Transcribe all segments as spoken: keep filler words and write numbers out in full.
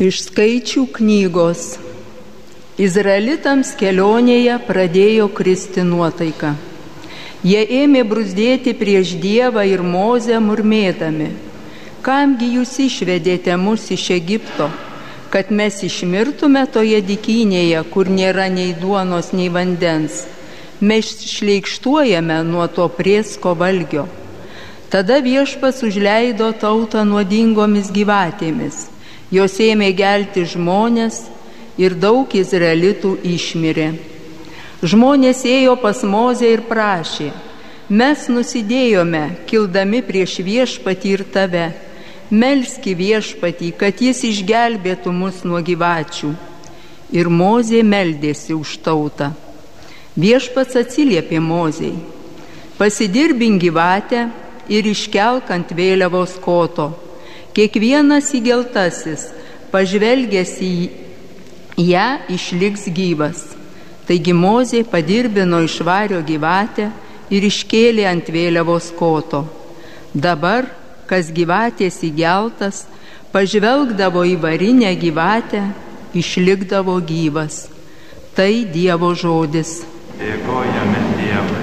Iš Skaičių knygos. Izraelitams kelionėje pradėjo kristi nuotaika. Jie ėmė bruzdėti prieš Dievą ir Mozę murmėdami: kamgi jūs išvedėte mus iš Egipto, kad mes išmirtume toje dykynėje, kur nėra nei duonos, nei vandens. Mes šleikštuojame nuo to priesko valgio. Tada Viešpats užleido tautą nuodingomis gyvatėmis. Jos ėmė gelti žmonės ir daug izraelitų išmirė. Žmonės ėjo pas Mozę ir prašė: mes nusidėjome, kildami prieš Viešpatį ir tave. Melski Viešpatį, kad jis išgelbėtų mus nuo gyvačių. Ir Mozė meldėsi už tautą. Viešpats atsiliepė Mozei: pasidirbink gyvatę ir iškelk ant vėliavos koto. Kiekvienas įgeltasis, pažvelgęs į ją, išliks gyvas. Taigi Mozė padirbino iš vario gyvatę ir iškėlė ant vėliavos koto. Dabar, kas gyvatės įgeltas, pažvelgdavo į varinę gyvatę, išlikdavo gyvas. Tai Dievo žodis. Dėkojame Dievui.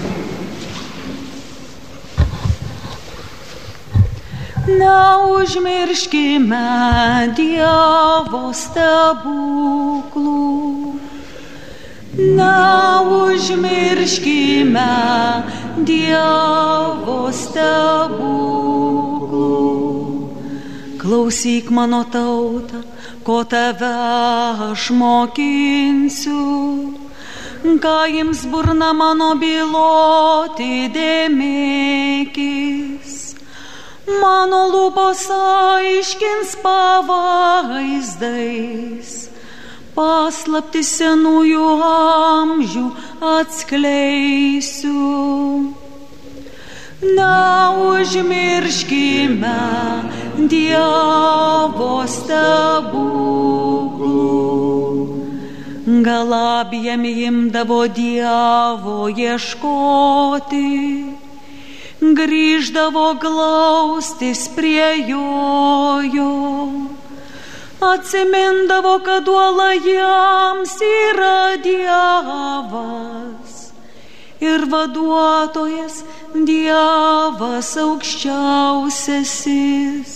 Neužmirškime Dievo stebuklų, neužmirškime Dievo stebuklų. Klausyk mano tauta, ko tave aš mokinsiu, ką jums burna mano byloti dėmėkis. Mano lūpos aiškins pavaizdais, paslaptis senųjų amžių atskleisiu. Neužmirškime Dievo stebuklų. Gal abiem imdavo Dievo ieškoti, grįždavo glaustis prie jojo, atsimindavo, kad uola jiems yra Dievas ir vaduotojas Dievas aukščiausiasis.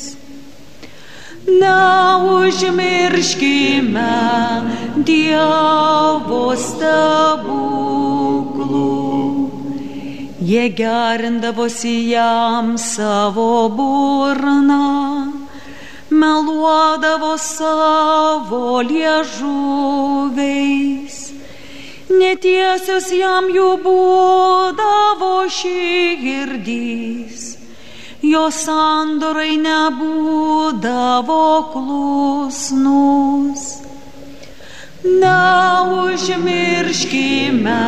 Neužmirškime Dievo stebuklų. Jie gerindavosi jam savo burną, meluodavo savo liežuviais. Netiesios jam jų būdavo širdys, jo sandorai nebūdavo klusnus. Neužmirškime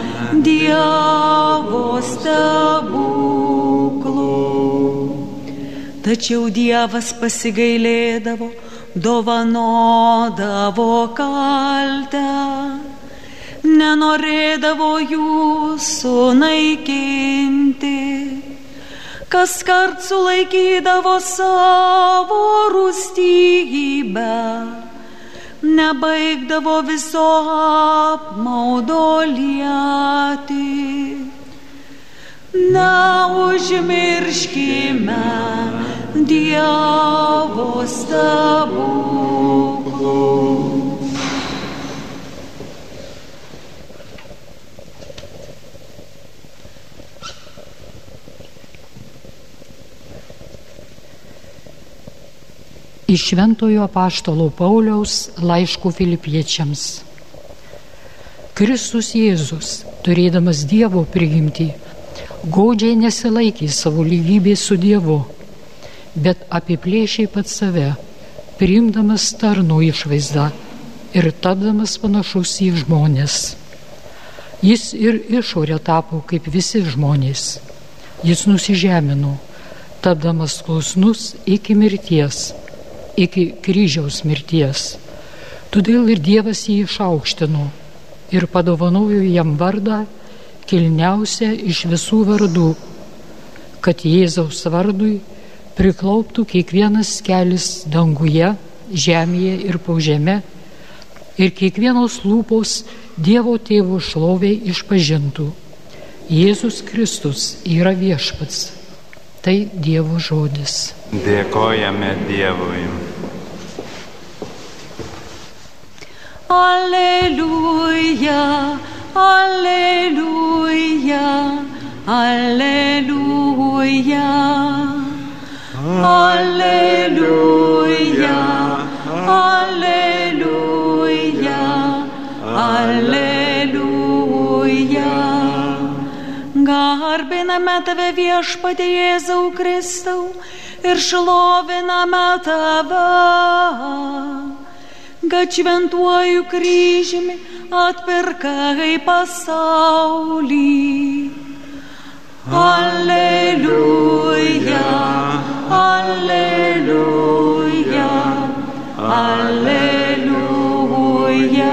Dievo stebuklų. Tačiau Dievas pasigailėdavo, dovanodavo kaltę, nenorėdavo jų sunaikinti. Kaskart sulaikydavo savo rūstybę, nebaigdavo viso apmaudo lieti. Neužmirškime Dievo stebuklų. Iš Šventojo apaštalo Pauliaus laiškų Filipiečiams. Kristus Jėzus, turėdamas Dievo prigimtį, godžiai nesilaikė savo lygybės su Dievu, bet apiplėšė pats save, priimdamas tarno išvaizdą ir tapdamas panašus į žmones. Jis ir išorė tapo kaip visi žmonės. Jis nusižemino, tapdamas klusnus iki mirties, iki kryžiaus mirties. Todėl ir Dievas jį išaukštino ir padovanojo jam vardą kilniausią iš visų vardų, kad Jėzaus vardui priklauptų kiekvienas kelis danguje, žemėje ir po žemę, ir kiekvienos lūpos Dievo Tėvo šloviai išpažintų: Jėzus Kristus yra viešpats. Tai Dievo žodis. Dėkojame Dievui. Alleluja, alleluja, alleluja, alleluja, alleluja, alleluja. Garbiname Tave, Viešpatie Jėzau Kristau, ir šloviname Tave, kad šventuoju kryžiumi atpirkai pasaulį. Alleluja, alleluja, alleluja.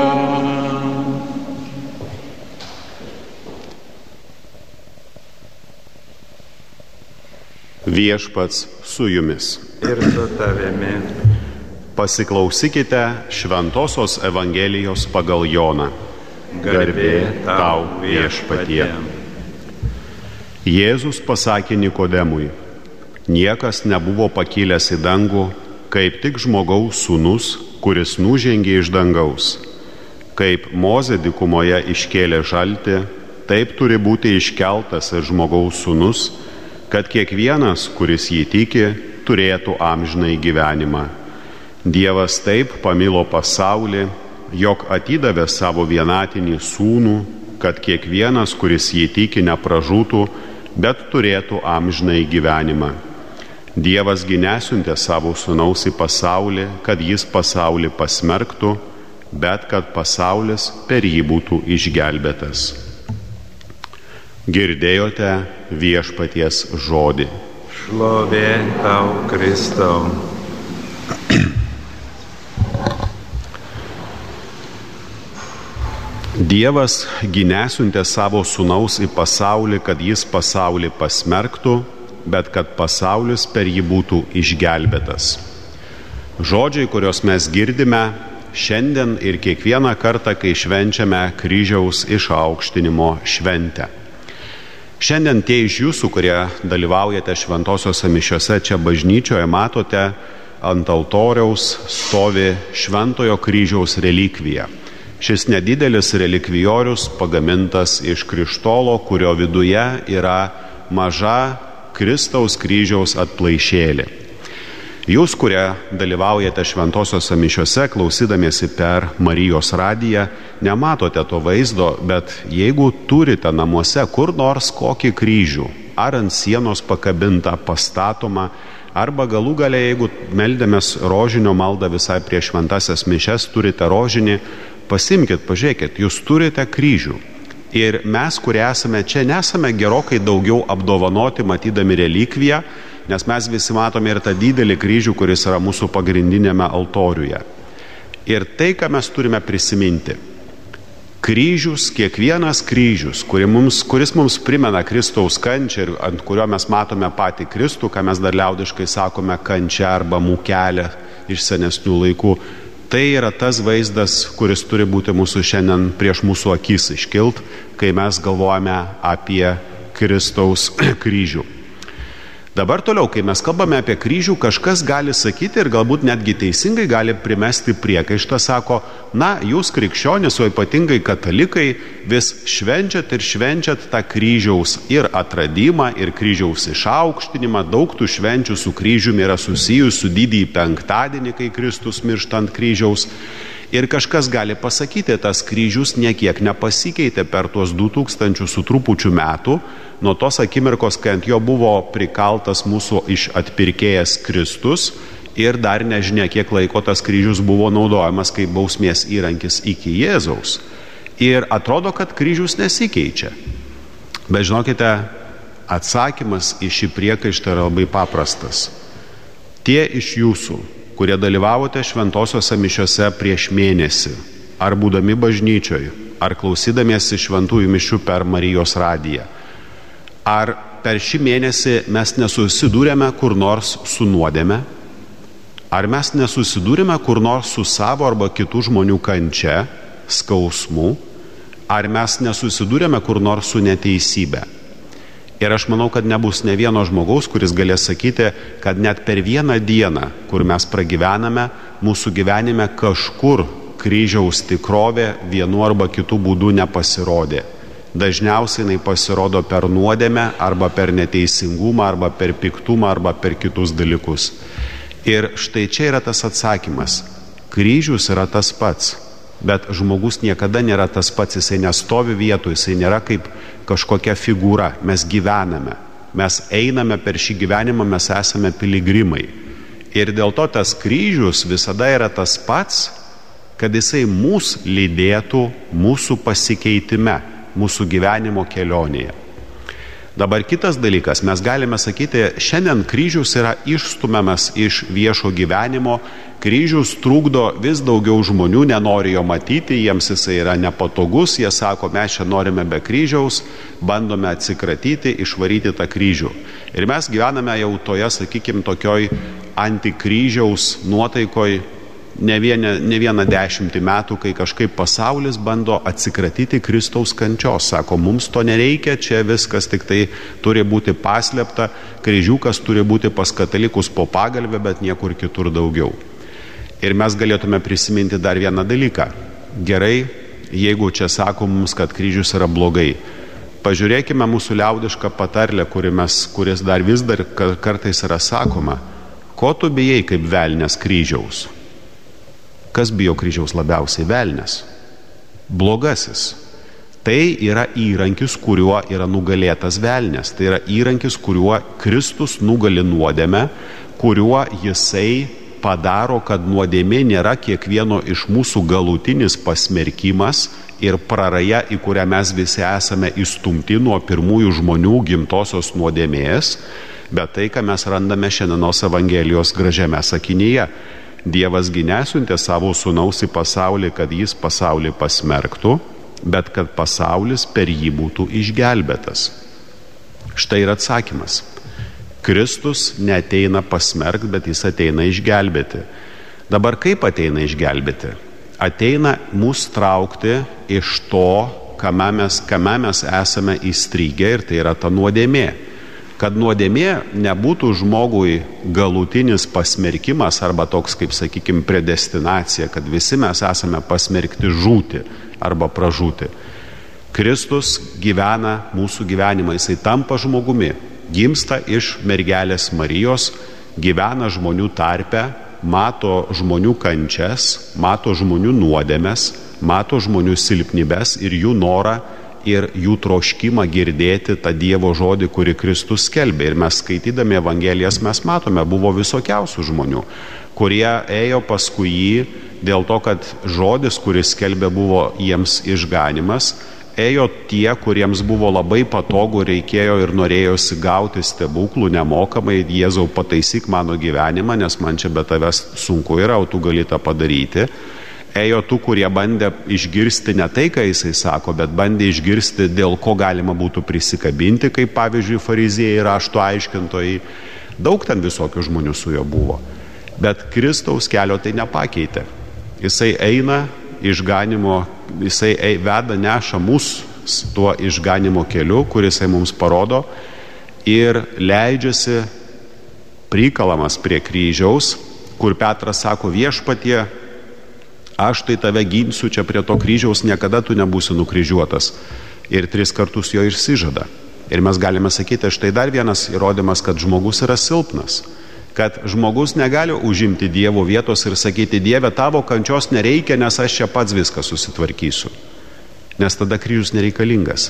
Viešpats su jumis. Ir su tavimi. Pasiklausykite Šventosios Evangelijos pagal Joną. Garbė tau, Viešpatie. Jėzus pasakė Nikodemui: niekas nebuvo pakilęs į dangų, kaip tik žmogaus sūnus, kuris nužengė iš dangaus. Kaip Mozė dykumoje iškėlė žaltį, taip turi būti iškeltas ir žmogaus sūnus, kad kiekvienas, kuris jį tiki, turėtų amžinai gyvenimą. Dievas taip pamilo pasaulį, jog atidavė savo vienatinį sūnų, kad kiekvienas, kuris jį tiki, nepražūtų, bet turėtų amžinai gyvenimą. Dievas gi nesiuntė savo sūnaus į pasaulį, kad jis pasaulį pasmerktų, bet kad pasaulis per jį būtų išgelbėtas. Girdėjote Viešpaties žodį. Šlovė tau, Kristau. Dievas gi nesiuntė savo sūnaus į pasaulį, kad jis pasaulį pasmerktų, bet kad pasaulis per jį būtų išgelbėtas. Žodžiai, kuriuos mes girdime šiandien ir kiekvieną kartą, kai švenčiame kryžiaus išaukštinimo šventę. Šiandien tie iš jūsų, kurie dalyvaujate šventosiose mišiose čia bažnyčioje, matote, ant altoriaus stovi Šventojo kryžiaus relikvija. Šis nedidelis relikvijorius pagamintas iš krištolo, kurio viduje yra maža Kristaus kryžiaus atplaišėlė. Jūs, kurie dalyvaujate šventosiose mišiose, klausydamiesi per Marijos radiją, nematote to vaizdo, bet jeigu turite namuose kur nors kokį kryžių, ar ant sienos pakabintą, pastatomą, arba galų gale, jeigu meldėmės rožinio maldą visai prieš šventasias mišias, turite rožinį, pasimkit, pažiūrėkit, jūs turite kryžių. Ir mes, kurie esame čia, nesame gerokai daugiau apdovanoti matydami relikviją, nes mes visi matome ir tą didelį kryžių, kuris yra mūsų pagrindinėme altoriuje. Ir tai, ką mes turime prisiminti. Kryžius, kiekvienas kryžius, kuris mums, kuris mums primena Kristaus kančią ir ant kurio mes matome patį Kristų, ką mes dar liaudiškai sakome kančia arba mūkelė iš senesnių laikų, tai yra tas vaizdas, kuris turi būti mūsų šiandien prieš mūsų akis iškilt, kai mes galvojame apie Kristaus kryžių. Dabar toliau, kai mes kalbame apie kryžių, kažkas gali sakyti ir galbūt netgi teisingai gali primesti priekaištą, sako, na, jūs krikščionys, o ypatingai katalikai, vis švenčiat ir švenčiat tą kryžiaus ir atradimą, ir kryžiaus išaukštinimą, daug tų švenčių su kryžiumi yra susijusių didįjį penktadienį, kai Kristus miršta ant kryžiaus. Ir kažkas gali pasakyti, tas kryžius niekiek nepasikeitė per tuos du tūkstančius su trupučiu metų, nuo tos akimirkos, kai ant jo buvo prikaltas mūsų iš atpirkėjas Kristus ir dar nežinia, kiek laiko tas kryžius buvo naudojamas kaip bausmės įrankis iki Jėzaus. Ir atrodo, kad kryžius nesikeičia. Bet žinokite, atsakymas į šį priekaištą yra labai paprastas. Tie iš jūsų, kurie dalyvavote šventosiose mišiose prieš mėnesį, ar būdami bažnyčioje, ar klausydamiesi šventųjų mišių per Marijos radiją, ar per šį mėnesį mes nesusidūrėme kur nors su nuodėme, Ar mes nesusidūrime kur nors su savo arba kitų žmonių kančia, skausmu, ar mes nesusidūrėme kur nors su neteisybė. Ir aš manau, kad nebus ne vieno žmogaus, kuris galės sakyti, kad net per vieną dieną, kur mes pragyvename, mūsų gyvenime kažkur kryžiaus tikrovė vienu arba kitų būdų nepasirodė. Dažniausiai jinai pasirodo per nuodėmę, arba per neteisingumą, arba per piktumą, arba per kitus dalykus. Ir štai čia yra tas atsakymas. Kryžius yra tas pats, bet žmogus niekada nėra tas pats, jisai nestovi vietoje, jisai nėra kaip kažkokia figūra. Mes gyvename, mes einame per šį gyvenimą, mes esame piligrimai. Ir dėl to tas kryžius visada yra tas pats, kad jisai mūsų lydėtų mūsų pasikeitime, mūsų gyvenimo kelionėje. Dabar kitas dalykas, mes galime sakyti, šiandien kryžius yra išstumiamas iš viešo gyvenimo, kryžius trukdo vis daugiau žmonių, nenori jo matyti, jiems jisai yra nepatogus, jie sako, mes čia norime be kryžiaus, bandome atsikratyti, išvaryti tą kryžių. Ir mes gyvename jau toje, sakykime, tokioj antikryžiaus nuotaikoj ne vieną, ne vieną dešimtį metų, kai kažkaip pasaulis bando atsikratyti Kristaus kančios. Sako, mums to nereikia, čia viskas tik tai turi būti paslėpta, kryžiukas turi būti pas katalikus po pagalbę, bet niekur kitur daugiau. Ir mes galėtume prisiminti dar vieną dalyką. Gerai, jeigu čia sako mums, kad kryžius yra blogai. Pažiūrėkime mūsų liaudišką patarlę, kuri mes, kuris dar vis dar kartais yra sakoma. Ko tu bijai kaip velnias kryžiaus? Kas bijo kryžiaus labiausiai? Velnias. Blogasis. Tai yra įrankis, kuriuo yra nugalėtas velnias. Tai yra įrankis, kuriuo Kristus nugali nuodėmę, kuriuo jisai padaro, kad nuodėmė nėra kiekvieno iš mūsų galutinis pasmerkimas ir praraja, į kurią mes visi esame įstumti nuo pirmųjų žmonių gimtosios nuodėmės, bet tai, ką mes randame šiandienos Evangelijos gražiame sakinyje. Dievas gi nesiuntė savo sūnaus į pasaulį, kad jis pasaulį pasmerktų, bet kad pasaulis per jį būtų išgelbėtas. Štai ir atsakymas. Kristus neateina pasmerkti, bet jis ateina išgelbėti. Dabar kaip ateina išgelbėti? Ateina mus traukti iš to, kame mes, kame mes esame įstrigę, ir tai yra ta nuodėmė. Kad nuodėmė nebūtų žmogui galutinis pasmerkimas arba toks, kaip sakykime, predestinacija, kad visi mes esame pasmerkti žūti arba pražūti. Kristus gyvena mūsų gyvenimą, jisai tampa žmogumi, gimsta iš mergelės Marijos, gyvena žmonių tarpe, mato žmonių kančias, mato žmonių nuodėmes, mato žmonių silpnybes ir jų norą ir jų troškimą girdėti tą Dievo žodį, kurį Kristus skelbė. Ir mes skaitydami Evangelijas mes matome, buvo visokiausių žmonių, kurie ėjo paskui jį dėl to, kad žodis, kuris skelbė, buvo jiems išganimas. Ėjo tie, kuriems buvo labai patogu, reikėjo ir norėjosi gauti stebuklų nemokamai. Jėzau, pataisyk mano gyvenimą, nes man čia be tavęs sunku yra, o tu gali tą padaryti. Ėjo tų, kurie bandė išgirsti ne tai, ką jisai sako, bet bandė išgirsti, dėl ko galima būtų prisikabinti, kaip pavyzdžiui fariziejai, rašto aiškintojai. Daug ten visokių žmonių su juo buvo. Bet Kristaus kelio tai nepakeitė. Jisai eina išganimo, jisai veda, neša mus tuo išganimo keliu, kuris jisai mums parodo, ir leidžiasi prikalamas prie kryžiaus, kur Petras sako, viešpatie, aš tai tave ginsiu čia prie to kryžiaus, niekada tu nebūsi nukryžiuotas. Ir tris kartus jo išsižada. Ir mes galime sakyti, štai dar vienas įrodymas, kad žmogus yra silpnas. Kad žmogus negali užimti Dievo vietos ir sakyti, Dieve, tavo kančios nereikia, nes aš čia pats viską susitvarkysiu. Nes tada kryžius nereikalingas.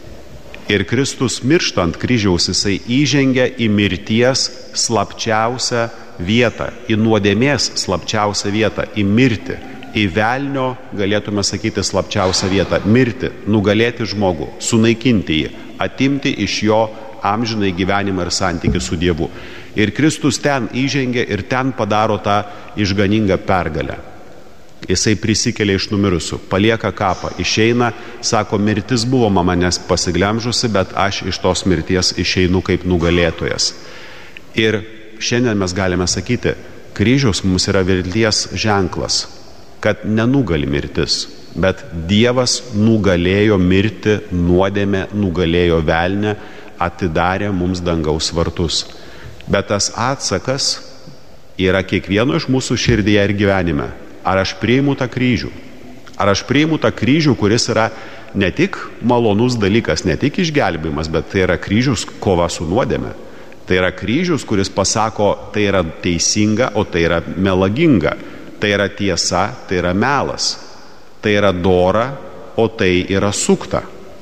Ir Kristus mirštant kryžiaus, jisai įžengia į mirties slapčiausią vietą, į nuodėmės slapčiausią vietą, į mirtį. Į velnio, galėtume sakyti, slapčiausią vietą - mirti, nugalėti žmogų, sunaikinti jį, atimti iš jo amžinai gyvenimą ir santykį su Dievu. Ir Kristus ten įžengia ir ten padaro tą išganingą pergalę. Jisai prisikelia iš numirusių, palieka kapą, išeina, sako, mirtis buvo manęs pasiglemžusi, bet aš iš tos mirties išeinu kaip nugalėtojas. Ir šiandien mes galime sakyti, Kryžius mums yra vilties ženklas, kad nenugali mirtis, bet Dievas nugalėjo mirti, nuodėmę, nugalėjo velnę, atidarė mums dangaus vartus. Bet tas atsakas yra kiekvieno iš mūsų širdyje ir gyvenime. Ar aš priimu tą kryžių? Ar aš priimu tą kryžių, kuris yra ne tik malonus dalykas, ne tik išgelbėjimas, bet tai yra kryžius kova su nuodėme. Tai yra kryžius, kuris pasako, tai yra teisinga, o tai yra melaginga. Tai yra tiesa, tai yra melas. Tai yra dora, o tai yra sukta.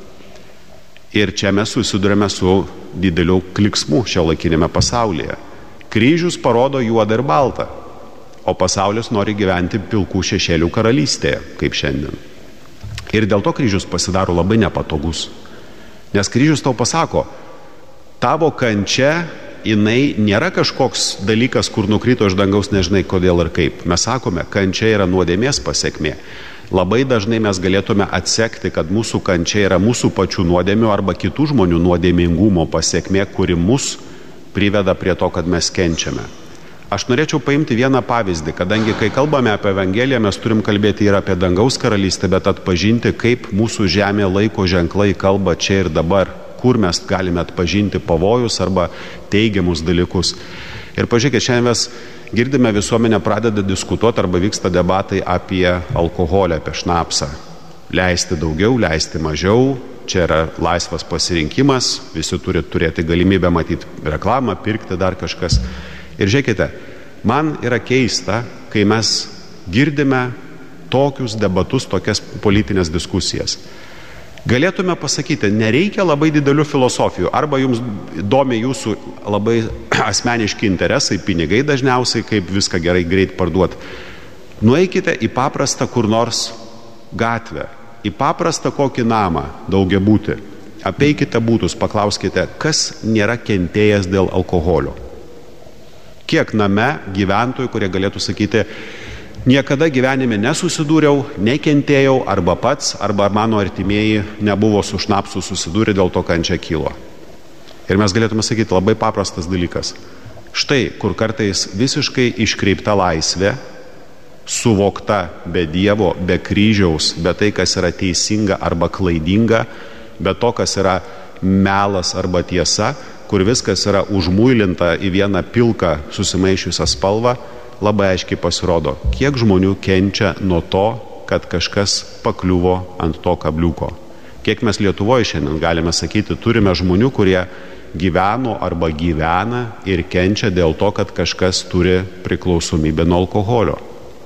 Ir čia mes susidurime su dideliu kliksmu šiuolaikinėme pasaulyje. Kryžius parodo juodą ir baltą, o pasaulis nori gyventi pilkų šešėlių karalystėje, kaip šiandien. Ir dėl to kryžius pasidaro labai nepatogus. Nes kryžius tau pasako, tavo kančia, jinai nėra kažkoks dalykas, kur nukrito iš dangaus, nežinai kodėl ir kaip. Mes sakome, kančia yra nuodėmės pasekmė. Labai dažnai mes galėtume atsekti, kad mūsų kančia yra mūsų pačių nuodėmių arba kitų žmonių nuodėmingumo pasekmė, kuri mus priveda prie to, kad mes kenčiame. Aš norėčiau paimti vieną pavyzdį, kadangi kai kalbame apie Evangeliją, mes turim kalbėti ir apie dangaus karalystę, bet atpažinti, kaip mūsų žemė laiko ženklai kalba čia ir dabar, kur mes galime atpažinti pavojus arba teigiamus dalykus. Ir pažiūrėkit, šiandien mes girdime, visuomenė pradeda diskutuoti arba vyksta debatai apie alkoholį, apie šnapsą. Leisti daugiau, leisti mažiau, čia yra laisvas pasirinkimas, visi turi turėti galimybę matyti reklamą, pirkti dar kažkas. Ir žiūrėkite, man yra keista, kai mes girdime tokius debatus, tokias politinės diskusijas. Galėtume pasakyti, nereikia labai didelių filosofijų, arba jums domi jūsų labai asmeniški interesai, pinigai dažniausiai, kaip viską gerai greit parduoti. Nueikite į paprastą kur nors gatvę, į paprastą kokį namą, daugiabutį, apeikite būtus, paklauskite, kas nėra kentėjęs dėl alkoholio. Kiek name gyventojų, kurie galėtų sakyti, niekada gyvenime nesusidūriau, nekentėjau, arba pats, arba mano artimieji nebuvo su šnapsu susidūrę, dėl to kančia kilo. Ir mes galėtume sakyti labai paprastas dalykas. Štai, kur kartais visiškai iškreipta laisvė, suvokta be Dievo, be kryžiaus, be tai, kas yra teisinga arba klaidinga, be to, kas yra melas arba tiesa, kur viskas yra užmuilinta į vieną pilką susimaišiusią spalvą, labai aiškiai pasirodo, kiek žmonių kenčia nuo to, kad kažkas pakliuvo ant to kabliuko. Kiek mes Lietuvoje šiandien galime sakyti, turime žmonių, kurie gyveno arba gyvena ir kenčia dėl to, kad kažkas turi priklausomybę nuo alkoholio.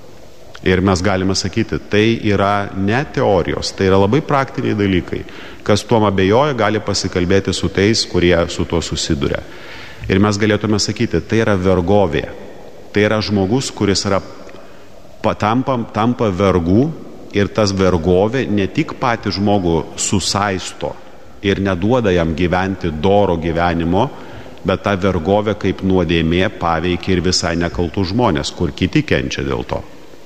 Ir mes galime sakyti, tai yra ne teorijos, tai yra labai praktiniai dalykai. Kas tuom abejoja, gali pasikalbėti su tais, kurie su tuo susiduria. Ir mes galėtume sakyti, tai yra vergovė. Tai yra žmogus, kuris yra patampa, tampa vergų, ir tas vergovė ne tik patį žmogų susaisto ir neduoda jam gyventi doro gyvenimo, bet ta vergovė kaip nuodėmė paveikia ir visai nekaltų žmonės, kur kiti kenčia dėl to.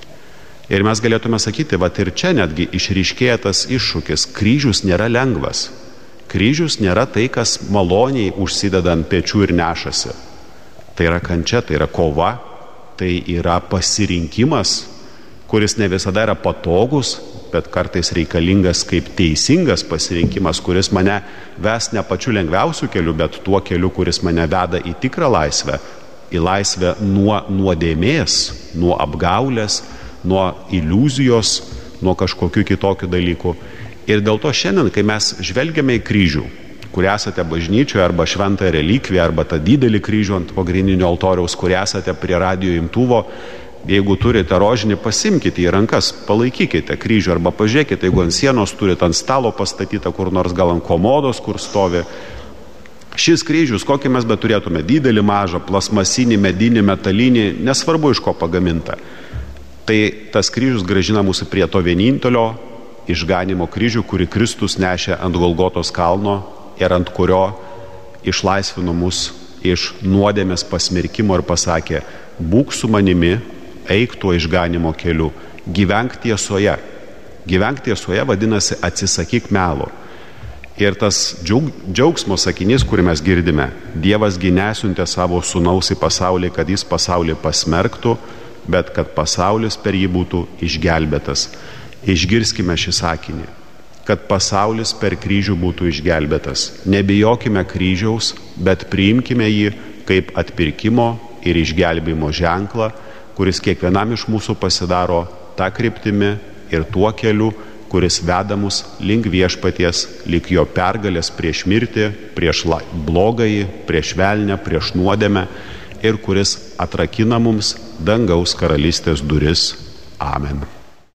Ir mes galėtume sakyti, va ir čia netgi išryškėja tas iššūkis. Kryžius nėra lengvas. Kryžius nėra tai, kas maloniai užsideda ant pečių ir nešasi. Tai yra kančia, tai yra kova, tai yra pasirinkimas, kuris ne visada yra patogus, bet kartais reikalingas kaip teisingas pasirinkimas, kuris mane ves ne pačiu lengviausiu keliu, bet tuo keliu, kuris mane veda į tikrą laisvę, į laisvę nuo nuodėmės, nuo apgaulės, nuo iliuzijos, nuo kažkokių kitokių dalykų. Ir dėl to šiandien, kai mes žvelgiame į kryžių, kur esate bažnyčioje, arba šventąją relikviją, arba tą didelį kryžių ant pagrindinio altoriaus, kur esate prie radijo imtuvo, jeigu turite rožinį, pasimkite į rankas, palaikykite kryžių, arba pažiūrėkite, jeigu ant sienos turite ant stalo pastatytą, kur nors gal ant komodos, kur stovi. Šis kryžius, kokį mes bet turėtume, didelį, mažą, plasmasinį, medinį, metalinį, nesvarbu iš ko pagaminta. Tai tas kryžius grąžina mūsų prie to vienintelio išganimo kryžių, kurį Kristus nešė ant Golgotos kalno ir ant kurio išlaisvino mus iš nuodėmės pasmerkimo ir pasakė, būk su manimi, eik tuo išganimo keliu, gyvenk tiesoje. Gyvenk tiesoje vadinasi atsisakyk melo. Ir tas džiaugsmo sakinys, kurį mes girdime, Dievasgi nesiuntė savo sūnaus į pasaulį, kad jis pasaulį pasmerktų, bet kad pasaulis per jį būtų išgelbėtas. Išgirskime šį sakinį, kad pasaulis per kryžių būtų išgelbėtas. Nebijokime kryžiaus, bet priimkime jį kaip atpirkimo ir išgelbėjimo ženklą, kuris kiekvienam iš mūsų pasidaro tą kryptimi ir tuo keliu, kuris veda mus link viešpaties, link jo pergalės prieš mirtį, prieš blogąjį, prieš velnę, prieš nuodėmę ir kuris atrakina mums dangaus karalystės duris. Amen.